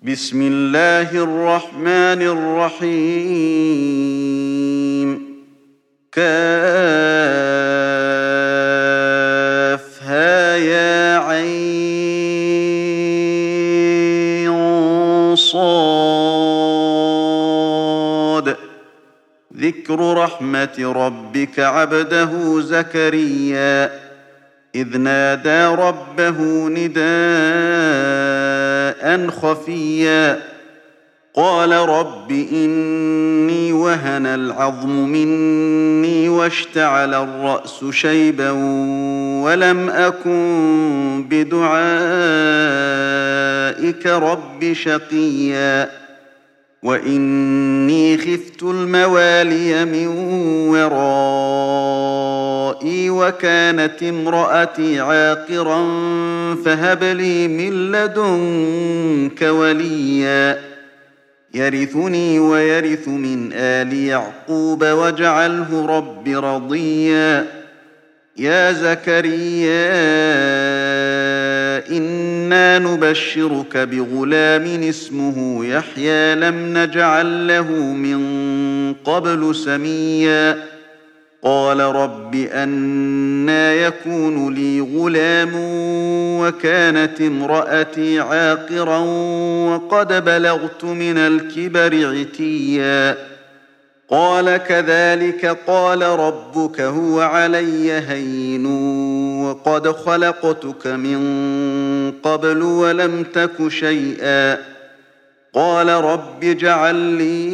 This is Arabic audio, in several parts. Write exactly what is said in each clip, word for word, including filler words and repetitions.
بسم الله الرحمن الرحيم كافها يا عين صاد ذكر رحمة ربك عبده زكريا إذ نادى ربه نداء خفيا قال رب إني وهن العظم مني واشتعل الرأس شيبا ولم أكن بدعائك رب شقيا وإني خفت الموالي من ورائي وكانت امرأتي عاقرا فهب لي من لدنك وليا يرثني ويرث من آل يعقوب واجعله رب رضيا يا زكريا إنا نبشرك بغلام اسمه يحيى لم نجعل له من قبل سميا قال رب أنى يكون لي غلام وكانت امرأتي عاقرا وقد بلغت من الكبر عتيا قال كذلك قال ربك هو علي هين وقد خلقتك من قبل ولم تك شيئا قال رب اجعل لي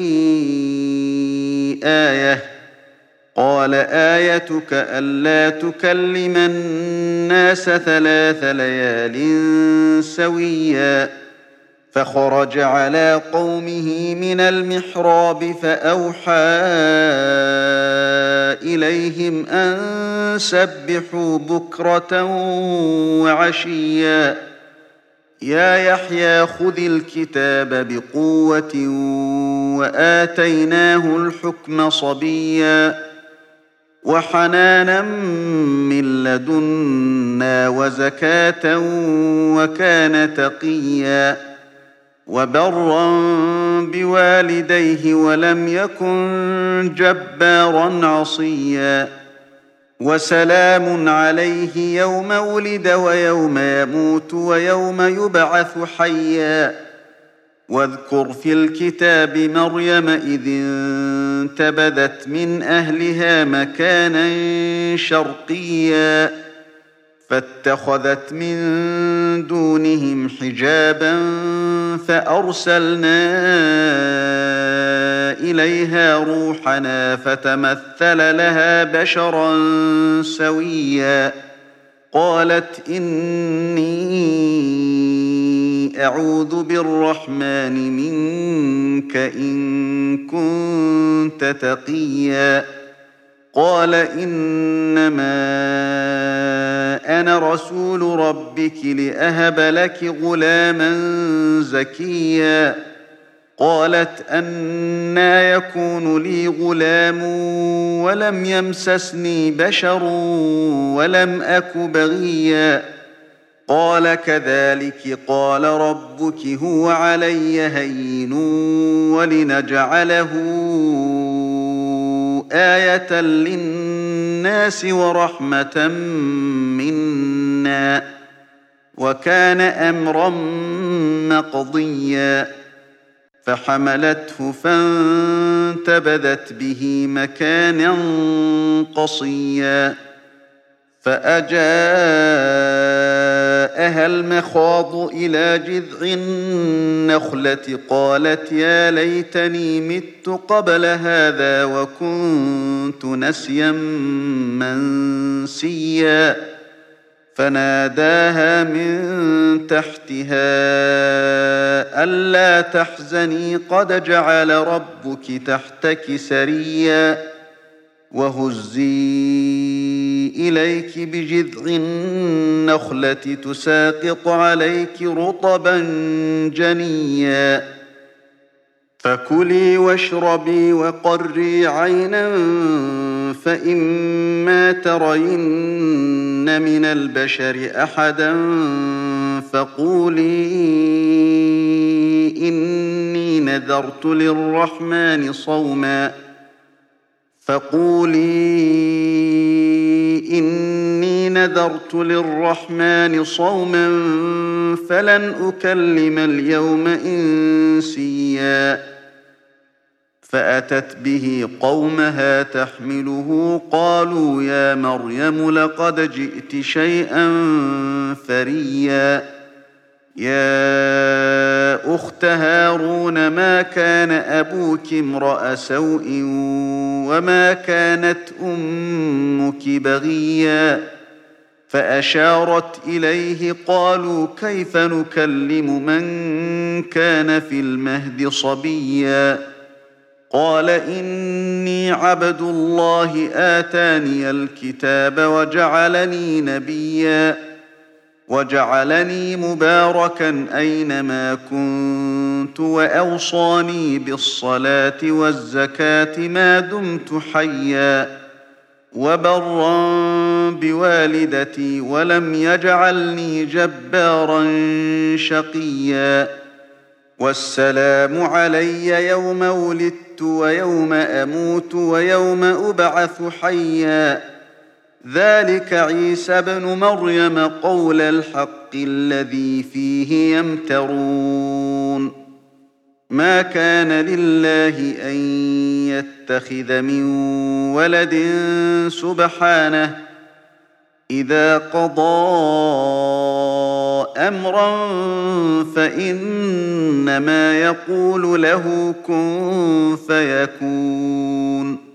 آية قال آيتك ألا تكلم الناس ثلاث ليال سويا فخرج على قومه من المحراب فأوحى إليهم أن سبحوا بكرة وعشيا يا يحيى خذ الكتاب بقوة وآتيناه الحكم صبيا وحنانا من لدنا وزكاة وكان تقيا وبرا بوالديه ولم يكن جبارا عصيا وسلام عليه يوم ولد ويوم يموت ويوم يبعث حيا واذكر في الكتاب مريم إذ انتبذت من أهلها مكانا شرقيا فاتخذت من دونهم حجابا فأرسلنا إليها روحنا فتمثل لها بشرا سويا قالت إني أعوذ بالرحمن منك إن كنت تقيا قال إنما أنا رسول ربك لأهب لك غلاما زكيا قالت أنى يكون لي غلام ولم يمسسني بشر ولم أك بغيا قال كذلك قال ربك هو علي هين ولنجعله آية للناس ورحمة منا وكان أمرا مقضيا فحملته فانتبذت به مكانا قصيا فأجاءها المخاض إلى جذع النخلة قالت يا ليتني مت قبل هذا وكنت نسيا منسيا فناداها من تحتها ألا تحزني قد جعل ربك تحتك سريا وهزي إليك بجذع النخلة تساقط عليك رطبا جنيا فكلي واشربي وقري عينا فإما ترين من البشر أحدا فقولي إني نذرت للرحمن صوما فقولي إني نذرت للرحمن صوما فلن أكلم اليوم إنسيا فأتت به قومها تحمله قالوا يا مريم لقد جئت شيئا فريا يا أخت هارون ما كان أبوك امرأ سوء وما كانت أمك بغيا فأشارت إليه قالوا كيف نكلم من كان في المهد صبيا قال إني عبد الله آتاني الكتاب وجعلني نبيا وجعلني مباركا أينما كنت وأوصاني بالصلاة والزكاة ما دمت حيا وبرا بوالدتي ولم يجعلني جبارا شقيا والسلام علي يوم ولدت ويوم أموت ويوم أبعث حيا ذلك عيسى بن مريم قول الحق الذي فيه يمترون ما كان لله أن يتخذ من ولد سبحانه إذا قضى أمرا فإنما يقول له كن فيكون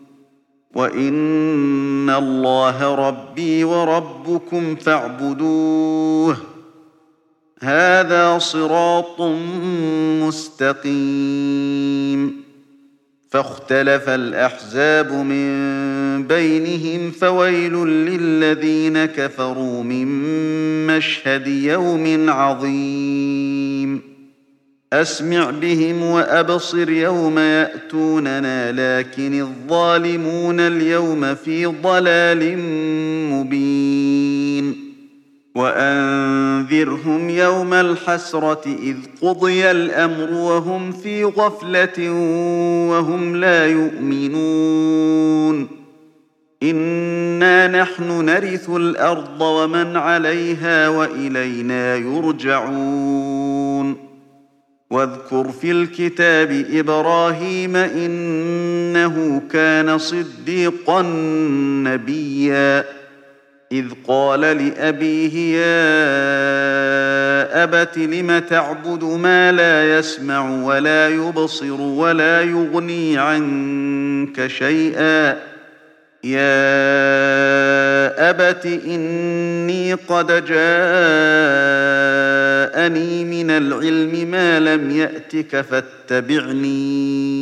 وإن الله ربي وربكم فاعبدوه هذا صراط مستقيم فاختلف الأحزاب من بينهم فويل للذين كفروا من مشهد يوم عظيم أسمع بهم وأبصر يوم يأتوننا لكن الظالمون اليوم في ضلال مبين وأنذرهم يوم الحسرة إذ قضي الأمر وهم في غفلة وهم لا يؤمنون إنا نحن نرث الأرض ومن عليها وإلينا يرجعون واذكر في الكتاب إبراهيم إنه كان صديقا نبيا إذ قال لأبيه يا أبت لم تعبد ما لا يسمع ولا يبصر ولا يغني عنك شيئا يا أبت إني قد جاءني من العلم ما لم يأتك فاتبعني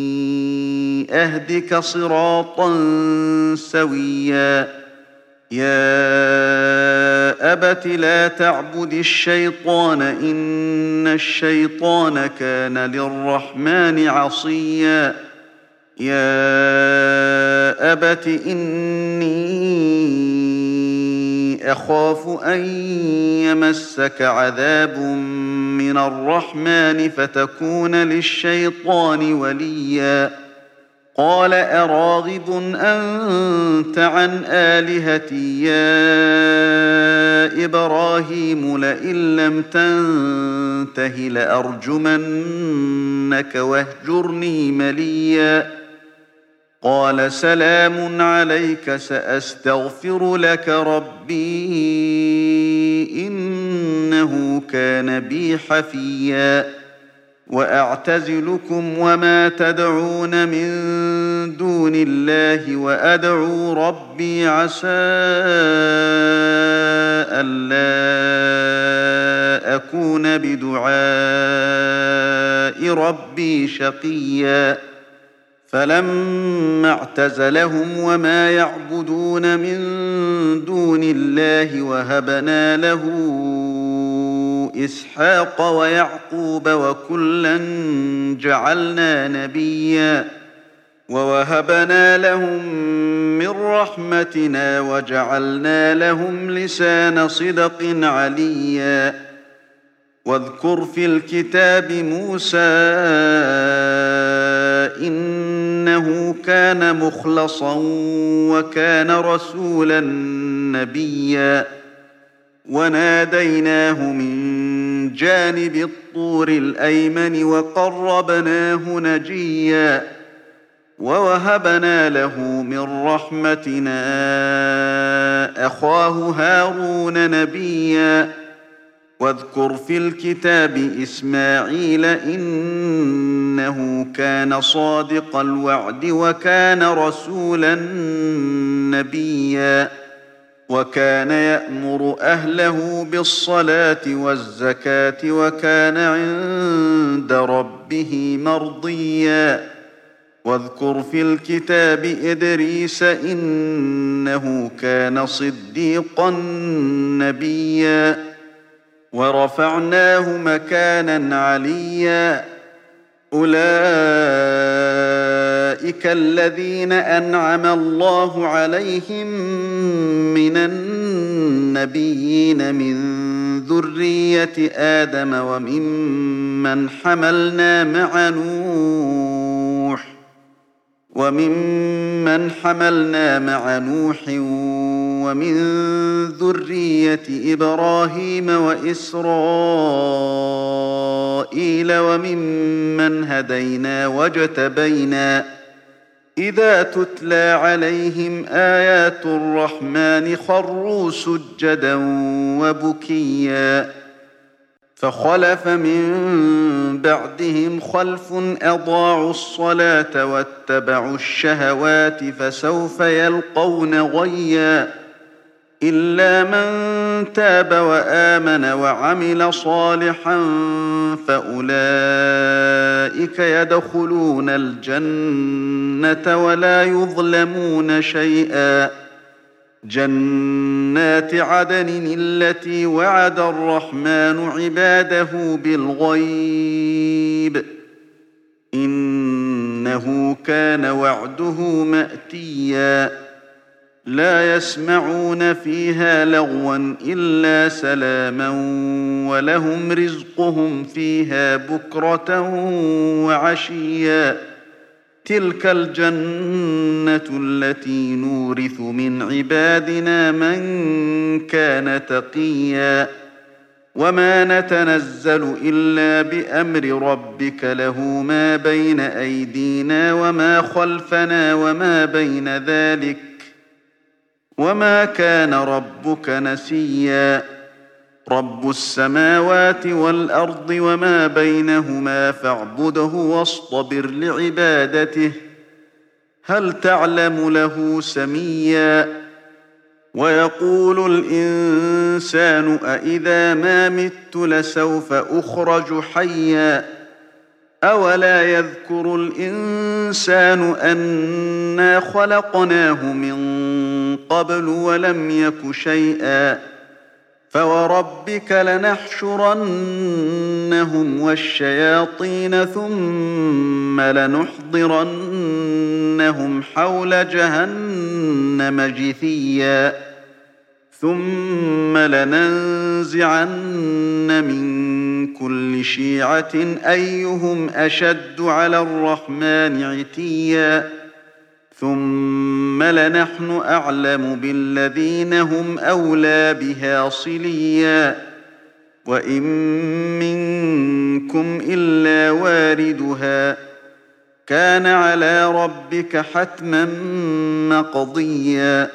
أهدك صراطا سويا يا أبت لا تعبد الشيطان إن الشيطان كان للرحمن عصيا يا أبت إني أخاف أن يمسك عذاب من الرحمن فتكون للشيطان وليا قال أراغب أنت عن آلهتي يا إبراهيم لئن لم تنته لأرجمنك واهجرني مليا قال سلام عليك سأستغفر لك ربي إنه كان بي حفيا وأعتزلكم وما تدعون من دون الله وأدعو ربي عسى ألا أكون بدعاء ربي شقيا فلما اعتزلهم وما يعبدون من دون الله وهبنا له إسحاق ويعقوب وكلا جعلنا نبيا ووهبنا لهم من رحمتنا وجعلنا لهم لسان صدق عليا واذكر في الكتاب موسى إنه كان مخلصا وكان رسولا نبيا وناديناه من جانب الطور الأيمن وقربناه نجيا ووهبنا له من رحمتنا أخاه هارون نبيا واذكر في الكتاب إسماعيل إنه كان صادق الوعد وكان رسولا نبيا وكان يأمر أهله بالصلاة والزكاة وكان عند ربه مرضيا واذكر في الكتاب إدريس إنه كان صديقا نبيا ورفعناه مكانا عليا أولئك الذين أنعم الله عليهم من النبيين من ذرية آدم وممن حملنا مع نوح وممن حملنا مع نوح ومن ذرية إبراهيم وإسرائيل وممن هدينا واجتبينا إذا تتلى عليهم آيات الرحمن خروا سجدا وبكيا فخلف من بعدهم خلف أضاعوا الصلاة واتبعوا الشهوات فسوف يلقون غيا إلا من تاب وآمن وعمل صالحا فأولئك يدخلون الجنة ولا يظلمون شيئا جنات عدن التي وعد الرحمن عباده بالغيب إنه كان وعده مأتيا لا يسمعون فيها لغوا إلا سلاما ولهم رزقهم فيها بكرة وعشيا تلك الجنة التي نورث من عبادنا من كان تقيا وما نتنزل إلا بأمر ربك له ما بين أيدينا وما خلفنا وما بين ذلك وما كان ربك نسيا رب السماوات والأرض وما بينهما فاعبده واصطبر لعبادته هل تعلم له سميا ويقول الإنسان أإذا ما مت لسوف أخرج حيا أولا يذكر الإنسان أنا خلقناه من قبل ولم يك شيئا فوربك لنحشرنهم والشياطين ثم لنحضرنهم حول جهنم جثيا ثم لننزعن من كل شيعة أيهم أشد على الرحمن عتيا ثم لنحن أعلم بالذين هم أولى بها صليا وإن منكم إلا واردها كان على ربك حتما مقضيا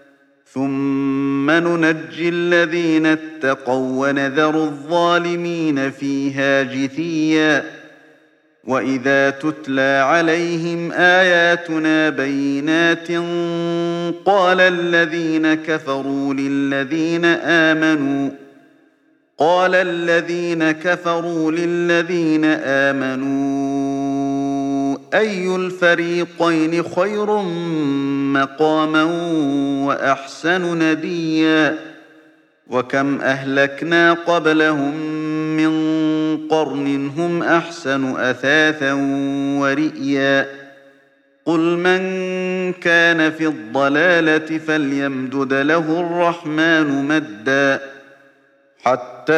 ثم ننجي الذين اتقوا ونذر الظالمين فيها جثيا وإذا تتلى عليهم آياتنا بينات قال الذين كفروا للذين آمنوا قال الذين كفروا للذين آمنوا أي الفريقين خير مقاما وأحسن نديا وكم أهلكنا قبلهم من قرن هم أحسن أثاثا ورئيا قل من كان في الضلالة فليمدد له الرحمن مدا حتى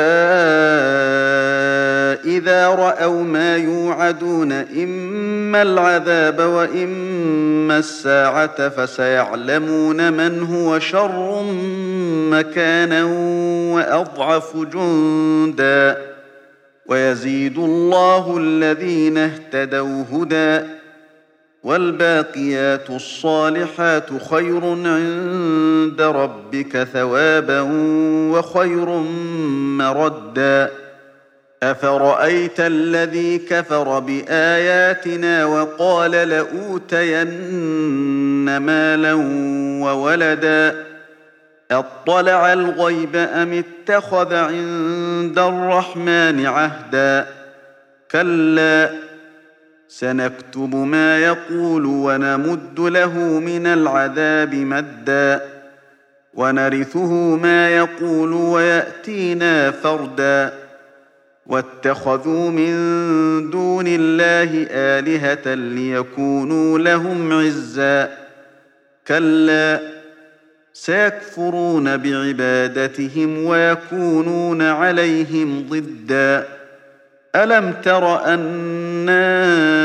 إذا رأوا ما يوعدون إما العذاب وإما الساعة فسيعلمون من هو شر مكانا وأضعف جندا ويزيد الله الذين اهتدوا هدى والباقيات الصالحات خير عند ربك ثوابا وخير مردا أفرأيت الذي كفر بآياتنا وقال لأوتين مالا وولدا أطلع الغيب أم اتخذ عند الرحمن عهدا كلا سنكتب ما يقول ونمد له من العذاب مدا ونرثه ما يقول ويأتينا فردا واتخذوا من دون الله آلهة ليكونوا لهم عزا كلا سيكفرون بعبادتهم ويكونون عليهم ضدا ألم تر أنا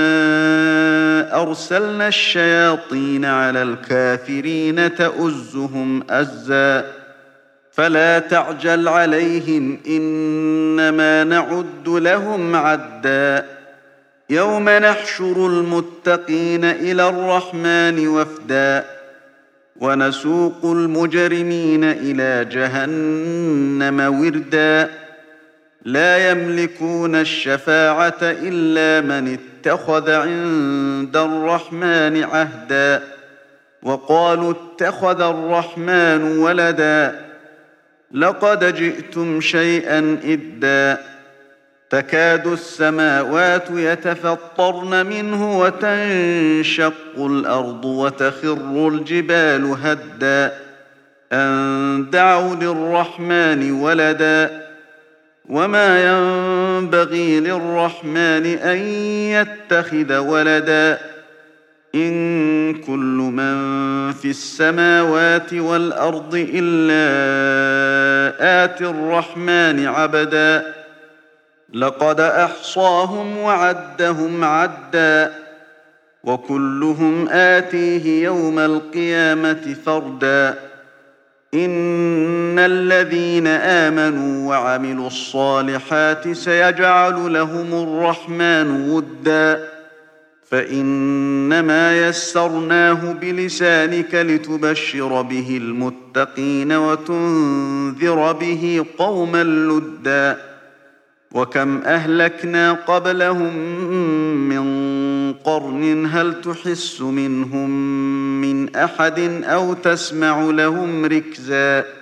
أرسلنا الشياطين على الكافرين تؤزهم أزا فلا تعجل عليهم إنما نعد لهم عدا يوم نحشر المتقين إلى الرحمن وفدا ونسوق المجرمين إلى جهنم وردا لا يملكون الشفاعة إلا من اتخذ عند الرحمن عهدا وقالوا اتخذ الرحمن ولدا لقد جئتم شيئا إدا تكاد السماوات يتفطرن منه وتنشق الأرض وتخر الجبال هدا أن دعوا للرحمن ولدا وما ينبغي للرحمن أن يتخذ ولدا إن كل من في السماوات والأرض إلا آتي الرحمن عبدا لقد أحصاهم وعدهم عدا وكلهم آتيه يوم القيامة فردا إن الذين آمنوا وعملوا الصالحات سيجعل لهم الرحمن ودا فإنما يسرناه بلسانك لتبشر به المتقين وتنذر به قوما لدا وكم أهلكنا قبلهم من قرن هل تحس منهم من أحد أو تسمع لهم ركزا